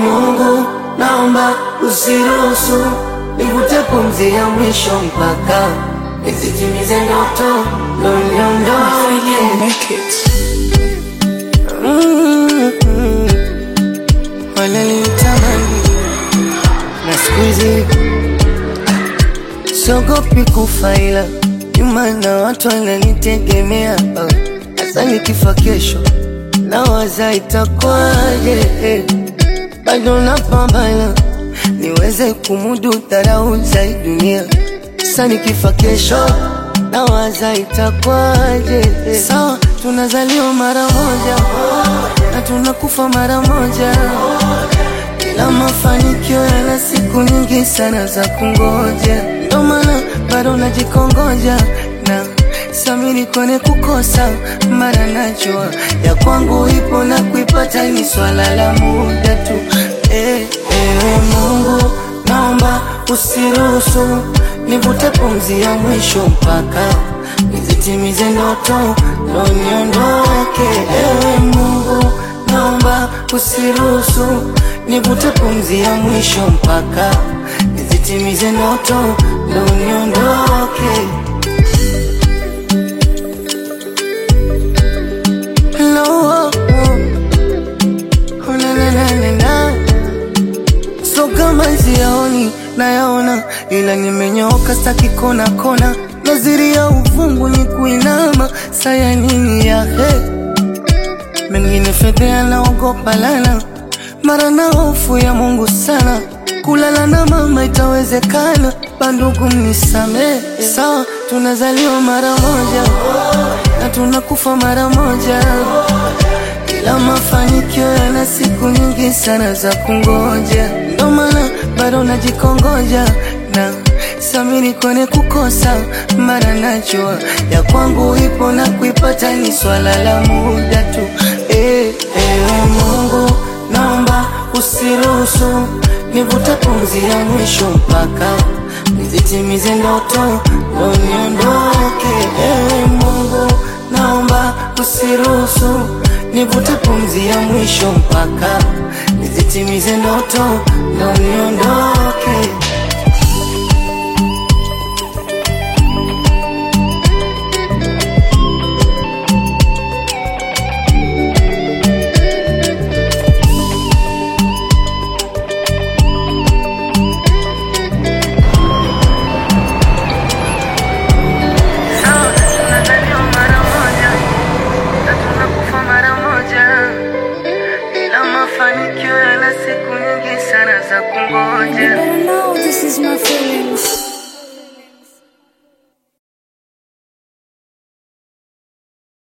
Mungu naomba usiruhusu nivute pumzi ya mwisho mpaka nizitimize ndoto niondoke. Wananitamani na siku hizi siogopi kufa, ila nyuma na watu wananitegemea. Hasa nikifa kesho nawaza itakwaje. Bado napambana niweze kumudu dharau za hii dunia. Sasa nikifa kesho nawaza itakwaje. Sawa, tunazaliwa mara moja na tunakufa mara moja, ila mafanikio yana siku nyingi sana za kungoja. Ndio maana bado najikongoja na samini kwenye kukosa, mara najua ya kwangu ipo na kuipata ni swala la muda tu. Mungu naomba usiruhusu nivute pumzi ya mwisho mpaka nizitimize ndoto niondoke. Mungu naomba usiruhusu nivute pumzi ya mwisho mpaka nizitimize ndoto niondoke. So kama siyaoni nayaona, ila nimenyoka staki kona kona. Naziri ya uvungu ni kuinama, saya nini ya mengine fedhea naogopa lana, mara na hofu ya Mungu sana. Kulala na mama itawezekana, bandugu mnisame. Sawa, tunazaliwa mara moja na tunakufa mara moja, ila mafanikio yana siku nyingi sana za kungoja. Ndio maana bado najikongoja na samini kwenye kukosa, mara najua ya kwangu ipo na kuipata ni swala la muda tu. Mungu naomba usiruhusu nivute pumzi ya mwisho mpaka nizitimize ndoto niondoke. Mungu naomba usiruhusu nivute pumzi ya mwisho mpaka nizitimize ndoto niondoke. You better know this is my